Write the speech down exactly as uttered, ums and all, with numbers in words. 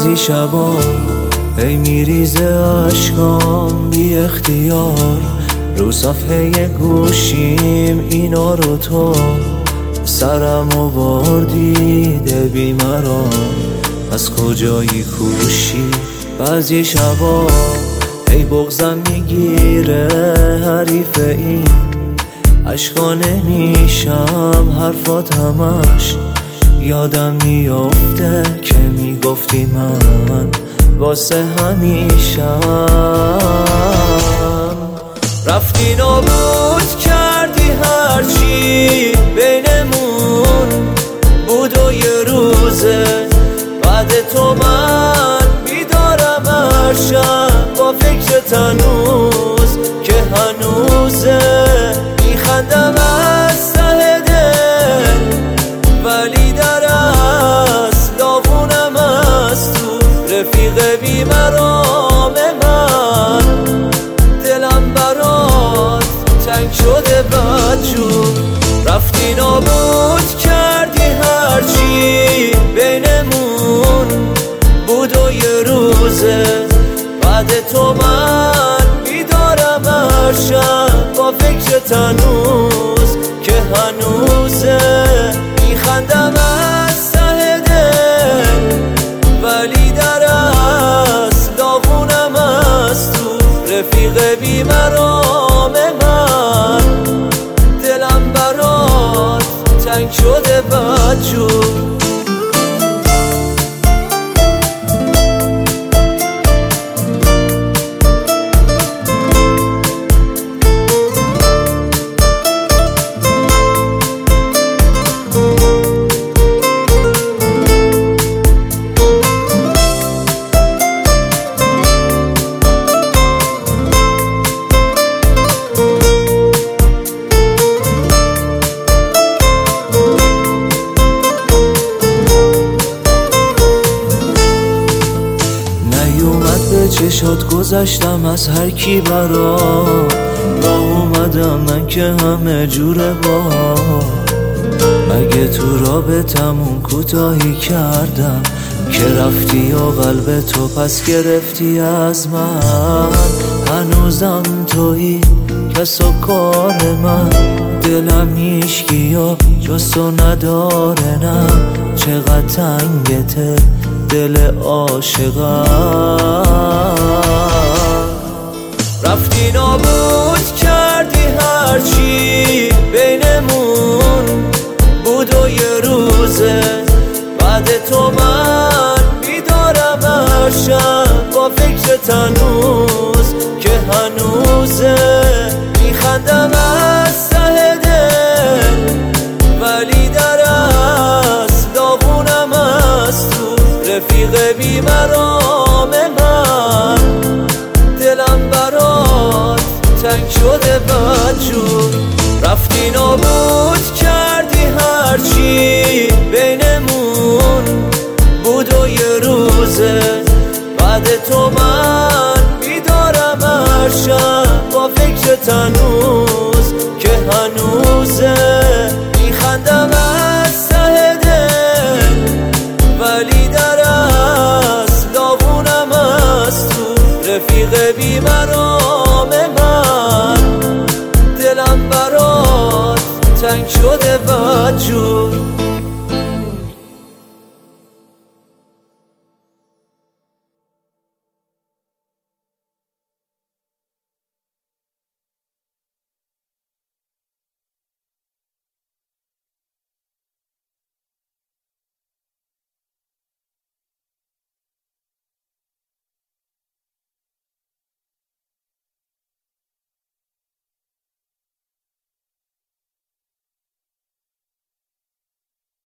بعضی شبا ای میریزه عشقام بی اختیار، رو صفحه گوشیم اینا رو تو سرمو بردیده بیمران، از کجایی کوشی؟ بعضی شبا ای بغضم میگیره حریف این عشقا، نمیشم حرفات همش یادم میافته که میگفتی من واسه همیشم. رفتی نابود کردی هرچی بینمون بود و یه روزه بعد تو من بیدارم هر شب با فکر تنوز که هنوزه، میخندم از ته دل ولی در اصل داغونم از تو، رفیق بیمرام من دلم برات تنگ شده بدجور. رفتی نابود کردی هرچی بینمون بود و یه روزه بعد تو من بیدارم هر شب با فکر تنوز که هنوزه، میخندم از ته دل ولی در اصل داغونم از تو، رفیق بیمرام من دلم برات تنگ شده بدجور. چشات گذشتم از هر کی برا راه اومدم من که همه جوره با، مگه تو رابطمون کوتاهی کردم که رفتی یا قلب تو پس گرفتی از من؟ هنوزم تویی کس و کار من، دلم هیچکی یا جز تو نداره، نه چقدر تنگته دل عاشقم. رفتی نابود کردی هرچی بینمون بود و یه روزه بعد تو من بیدارم هر شب با فکر تنوز که هنوزه، میخندم از ته دل ولی در اصل داغونم از تو، رفیق بیمرام من دلم برات تنگ شده بدجور.